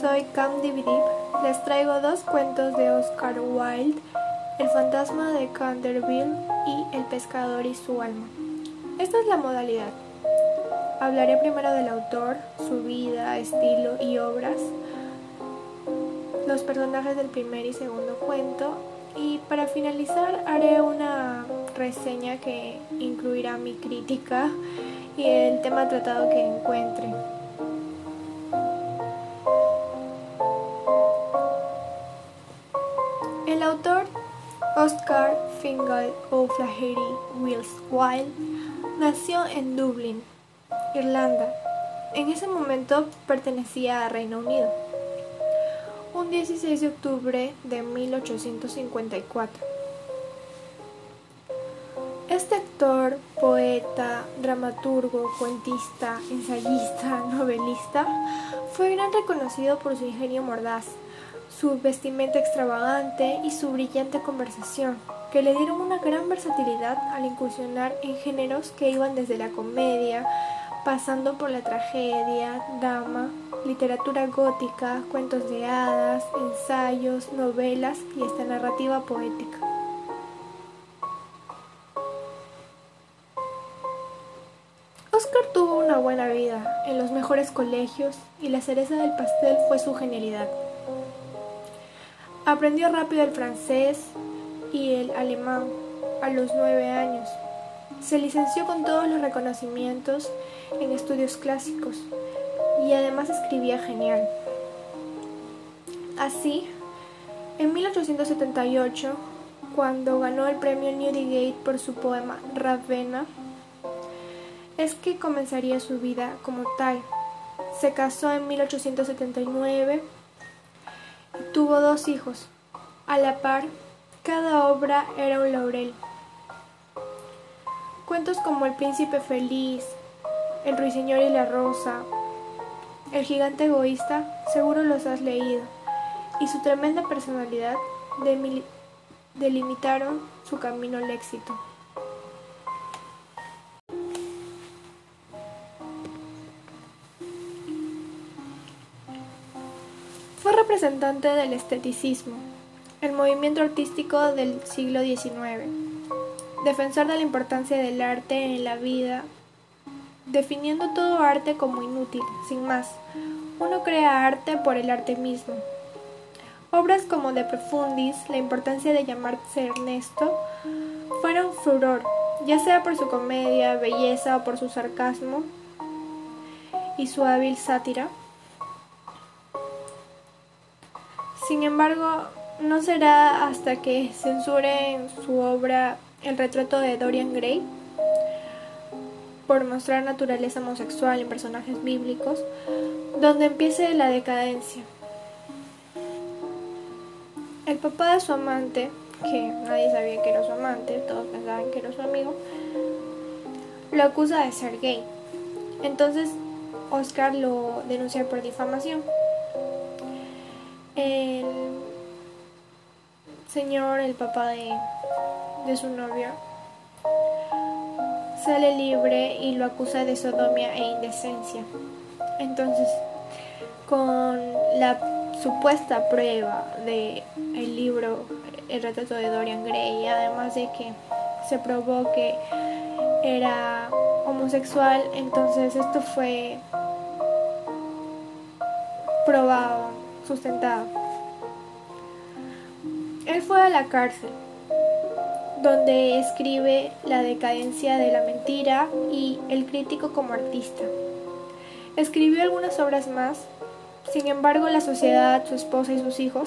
soy Cam Dividib. Les traigo dos cuentos de Oscar Wilde, El fantasma de Canterville y El pescador y su alma. Esta es la modalidad. Hablaré primero del autor, su vida, estilo y obras, los personajes del primer y segundo cuento, y para finalizar haré una reseña que incluirá mi crítica y el tema tratado que encuentre. El autor Oscar Fingal O'Flaherty Wills Wilde nació en Dublín, Irlanda. En ese momento pertenecía a Reino Unido. Un 16 de octubre de 1854. Este actor, poeta, dramaturgo, cuentista, ensayista, novelista, fue gran reconocido por su ingenio mordaz, su vestimenta extravagante y su brillante conversación, que le dieron una gran versatilidad al incursionar en géneros que iban desde la comedia, pasando por la tragedia, drama, literatura gótica, cuentos de hadas, ensayos, novelas y hasta narrativa poética. Oscar tuvo una buena vida en los mejores colegios y la cereza del pastel fue su genialidad. Aprendió rápido el francés y el alemán a los 9 años. Se licenció con todos los reconocimientos en estudios clásicos y además escribía genial. Así, en 1878, cuando ganó el premio Newdigate por su poema Ravenna, es que comenzaría su vida como tal. Se casó en 1879 y tuvo 2 hijos. A la par, cada obra era un laurel. Cuentos como El príncipe feliz, El ruiseñor y la rosa, El gigante egoísta, seguro los has leído, y su tremenda personalidad delimitaron su camino al éxito. Fue representante del esteticismo, el movimiento artístico del siglo XIX, defensor de la importancia del arte en la vida, definiendo todo arte como inútil, sin más. Uno crea arte por el arte mismo. Obras como De Profundis, La importancia de llamarse Ernesto, fueron furor, ya sea por su comedia, belleza o por su sarcasmo y su hábil sátira. Sin embargo, no será hasta que censuren su obra El retrato de Dorian Gray por mostrar naturaleza homosexual en personajes bíblicos, donde empiece la decadencia. El papá de su amante, que nadie sabía que era su amante, todos pensaban que era su amigo, lo acusa de ser gay. Entonces Oscar lo denuncia por difamación. El señor, el papá de su novio, sale libre y lo acusa de sodomía e indecencia. Entonces, con la supuesta prueba de el libro El retrato de Dorian Gray, además de que se probó que era homosexual, entonces esto fue probado, sustentado. Él fue a la cárcel, donde escribe La decadencia de la mentira y El crítico como artista. Escribió algunas obras más, sin embargo la sociedad, su esposa y sus hijos,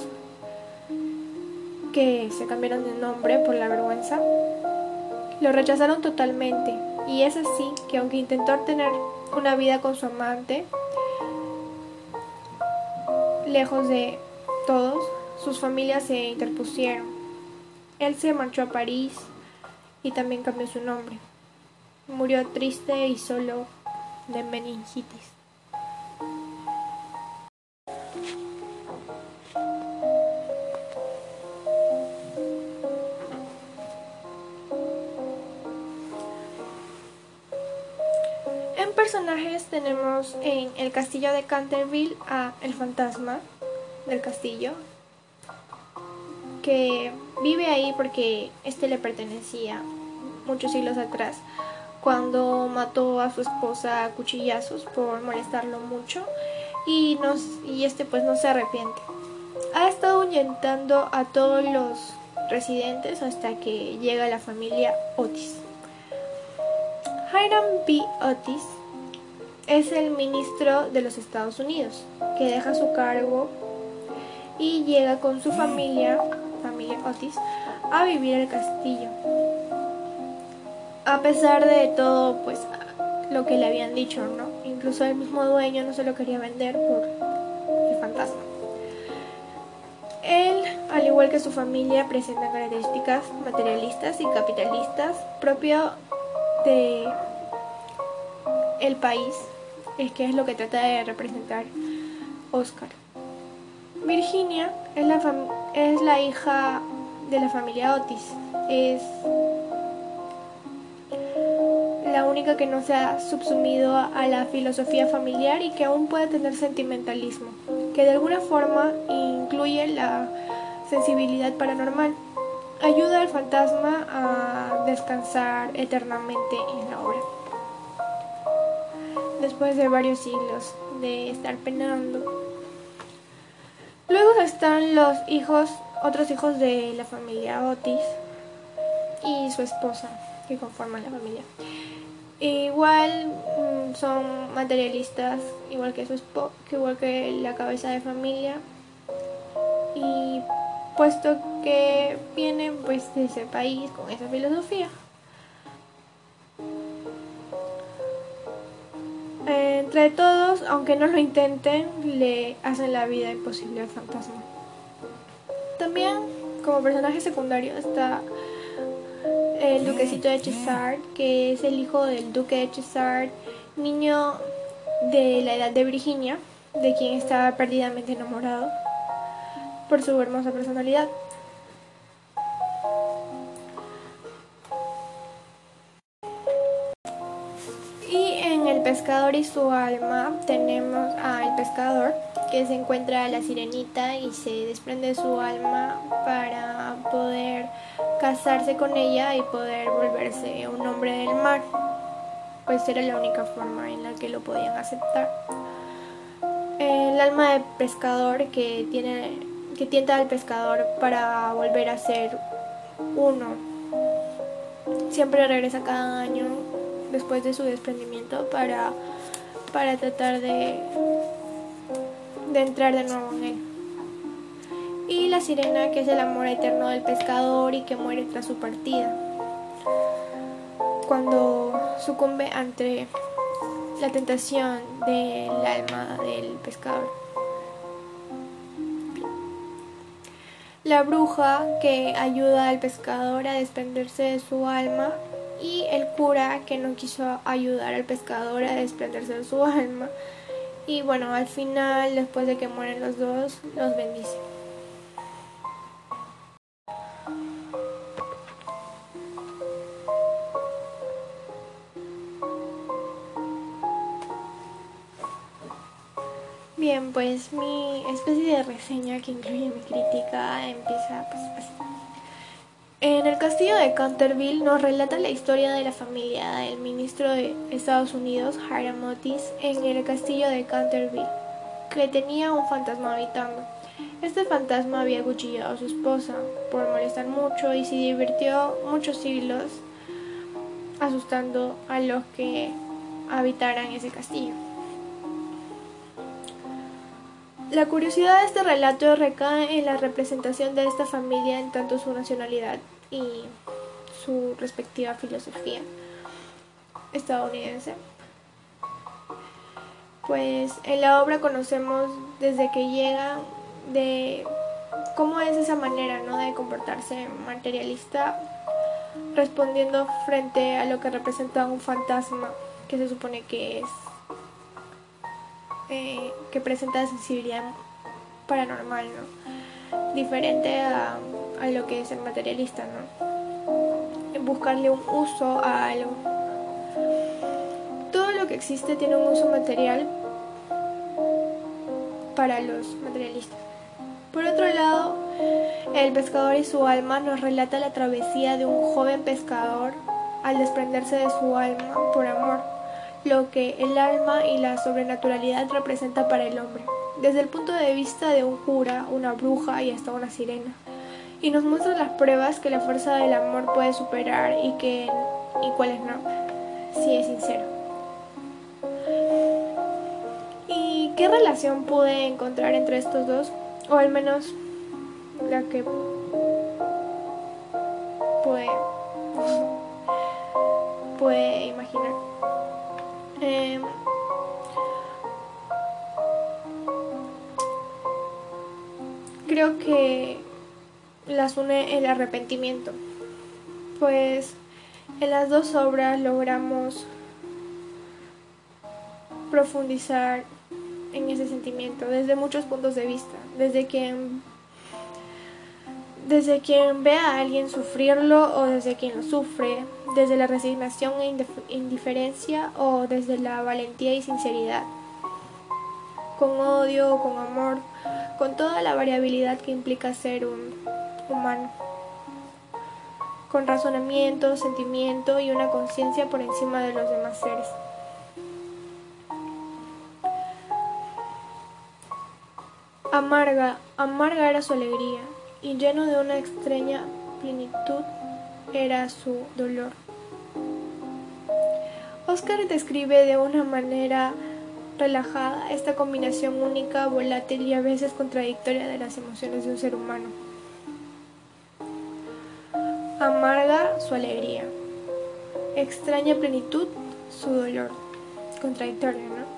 que se cambiaron de nombre por la vergüenza, lo rechazaron totalmente, y es así que aunque intentó tener una vida con su amante, lejos de todos, sus familias se interpusieron. Él se marchó a París y también cambió su nombre. Murió triste y solo de meningitis. En personajes tenemos en el castillo de Canterville a el fantasma del castillo, que vive ahí porque este le pertenecía muchos siglos atrás, cuando mató a su esposa a cuchillazos por molestarlo mucho y este pues no se arrepiente. Ha estado ahuyentando a todos los residentes hasta que llega la familia Otis. Hiram B. Otis es el ministro de los Estados Unidos, que deja su cargo y llega con su familia Otis, a vivir al castillo. A pesar de todo, pues lo que le habían dicho, ¿no? Incluso el mismo dueño no se lo quería vender por el fantasma. Él, al igual que su familia, presenta características materialistas y capitalistas propio de el país, que es lo que trata de representar Oscar. Virginia es la hija de la familia Otis. Es la única que no se ha subsumido a la filosofía familiar y que aún puede tener sentimentalismo, que de alguna forma incluye la sensibilidad paranormal. Ayuda al fantasma a descansar eternamente en la obra. Después de varios siglos de estar penando. Luego están los otros hijos de la familia Otis y su esposa, que conforman la familia. Igual son materialistas, igual que la cabeza de familia, y puesto que vienen pues de ese país con esa filosofía. Entre todos, aunque no lo intenten, le hacen la vida imposible al fantasma. También, como personaje secundario, está el duquecito de Cheshire, que es el hijo del duque de Cheshire, niño de la edad de Virginia, de quien estaba perdidamente enamorado por su hermosa personalidad. Y en El pescador y su alma tenemos al pescador, que se encuentra a la sirenita y se desprende de su alma para poder casarse con ella y poder volverse un hombre del mar, pues era la única forma en la que lo podían aceptar. El alma del pescador que tienta al pescador para volver a ser uno, siempre regresa cada año después de su desprendimiento para tratar de entrar de nuevo en él. Y la sirena, que es el amor eterno del pescador y que muere tras su partida, cuando sucumbe ante la tentación del alma del pescador. La bruja, que ayuda al pescador a desprenderse de su alma, y el cura, que no quiso ayudar al pescador a desprenderse de su alma. Y bueno, al final, después de que mueren los dos, los bendice. Bien, pues mi especie de reseña que incluye mi crítica empieza pues así. En el castillo de Canterville nos relata la historia de la familia del ministro de Estados Unidos, Hiram Otis, en el castillo de Canterville, que tenía un fantasma habitando. Este fantasma había acuchillado a su esposa por molestar mucho y se divirtió muchos siglos asustando a los que habitaran ese castillo. La curiosidad de este relato recae en la representación de esta familia en tanto su nacionalidad y su respectiva filosofía estadounidense. Pues en la obra conocemos desde que llegan de cómo es esa manera, ¿no?, de comportarse materialista, respondiendo frente a lo que representa un fantasma que se supone que es que presenta sensibilidad paranormal, ¿no?, diferente a lo que es el materialista, ¿no?, buscarle un uso a algo. Todo lo que existe tiene un uso material para los materialistas. Por otro lado, El pescador y su alma nos relata la travesía de un joven pescador al desprenderse de su alma por amor, lo que el alma y la sobrenaturalidad representa para el hombre, desde el punto de vista de un cura, una bruja y hasta una sirena. Y nos muestra las pruebas que la fuerza del amor puede superar y cuáles no, si es sincero. ¿Y qué relación pude encontrar entre estos dos? O al menos la que puede imaginar. Creo que las une el arrepentimiento, pues en las dos obras logramos profundizar en ese sentimiento desde muchos puntos de vista, desde quien ve a alguien sufrirlo o desde quien lo sufre, desde la resignación e indiferencia o desde la valentía y sinceridad, con odio o con amor, con toda la variabilidad que implica ser un humano, con razonamiento, sentimiento y una conciencia por encima de los demás seres. Amarga era su alegría, y lleno de una extraña plenitud era su dolor. Oscar describe de una manera relajada esta combinación única, volátil y a veces contradictoria de las emociones de un ser humano. Amarga su alegría, extraña plenitud su dolor. Contradictorio, ¿no?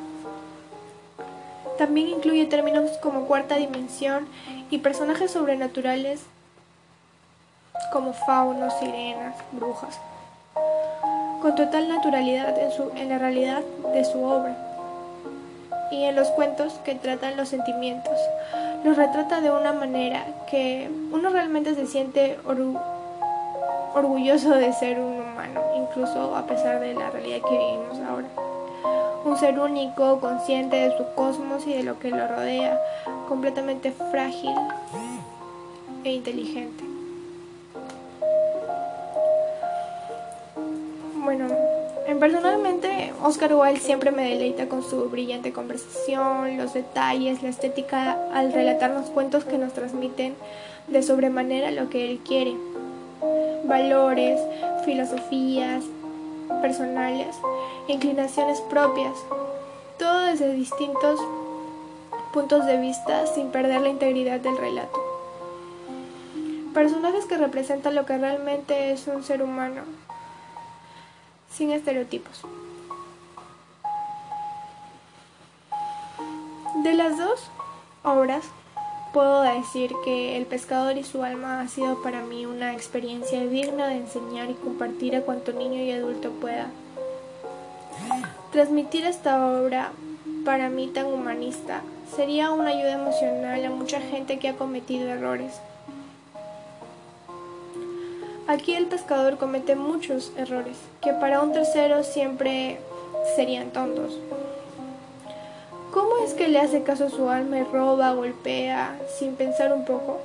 También incluye términos como cuarta dimensión y personajes sobrenaturales como faunos, sirenas, brujas, con total naturalidad en la realidad de su obra. Y en los cuentos que tratan los sentimientos, los retrata de una manera que uno realmente se siente orgulloso de ser un humano, incluso a pesar de la realidad que vivimos ahora. Un ser único, consciente de su cosmos y de lo que lo rodea, completamente frágil e inteligente. Bueno, personalmente Oscar Wilde siempre me deleita con su brillante conversación, los detalles, la estética al relatarnos cuentos que nos transmiten de sobremanera lo que él quiere. Valores, filosofías personales, inclinaciones propias, todo desde distintos puntos de vista sin perder la integridad del relato. Personajes que representan lo que realmente es un ser humano, sin estereotipos. De las dos obras, puedo decir que El pescador y su alma ha sido para mí una experiencia digna de enseñar y compartir a cuanto niño y adulto pueda. Transmitir esta obra, para mí tan humanista, sería una ayuda emocional a mucha gente que ha cometido errores. Aquí el pescador comete muchos errores, que para un tercero siempre serían tontos. ¿Cómo es que le hace caso a su alma y roba, golpea, sin pensar un poco?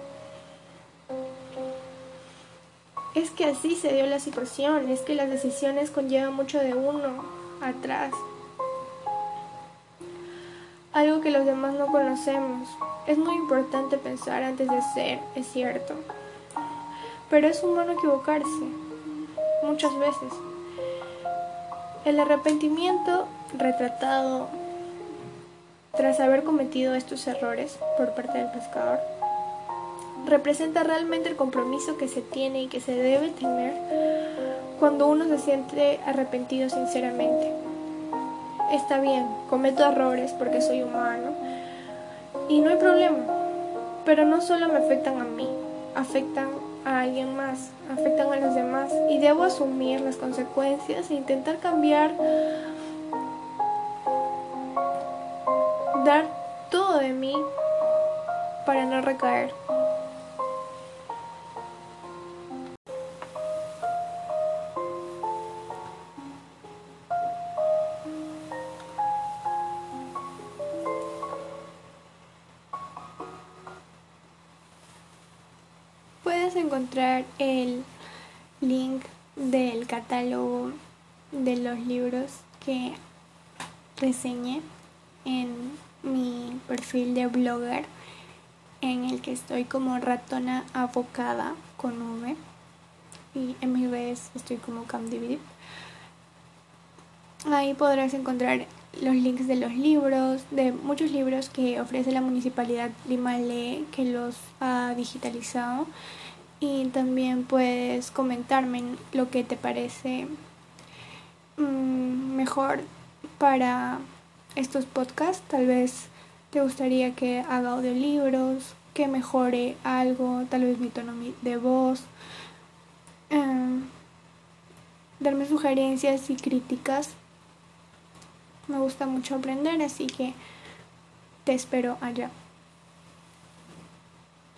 Es que así se dio la situación, es que las decisiones conllevan mucho de uno atrás. Algo que los demás no conocemos. Es muy importante pensar antes de ser, es cierto. Pero es humano equivocarse, muchas veces. El arrepentimiento retratado tras haber cometido estos errores por parte del pescador representa realmente el compromiso que se tiene y que se debe tener cuando uno se siente arrepentido sinceramente. Está bien, cometo errores porque soy humano y no hay problema, pero no solo me afectan a mí, afectan a alguien más, afectan a los demás y debo asumir las consecuencias e intentar cambiar, dar todo de mí para no recaer. puedes encontrar el link del catálogo de los libros que reseñé en mi perfil de blogger, en el que estoy como Ratona Avocada con V, y en mis redes estoy como CamDividip. Ahí podrás encontrar los links de los libros, de muchos libros que ofrece la Municipalidad Lima Lee, que los ha digitalizado. Y también puedes comentarme lo que te parece mejor para estos podcasts. Tal vez te gustaría que haga audiolibros, que mejore algo, tal vez mi tono de voz. Darme sugerencias y críticas. Me gusta mucho aprender, así que te espero allá.